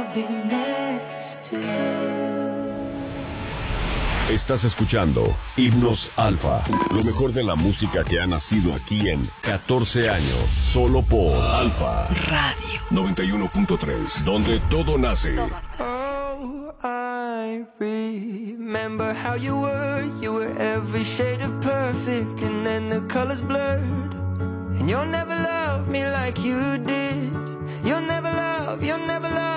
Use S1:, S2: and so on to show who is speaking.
S1: be next to you.
S2: Estás escuchando Himnos Alfa, lo mejor de la música que ha nacido aquí en 14 años, solo por Alfa Radio 91.3, donde todo nace.
S1: Oh, I remember how you were every shade of perfect, and then the colors blurred, and you'll never love me like you did, you'll never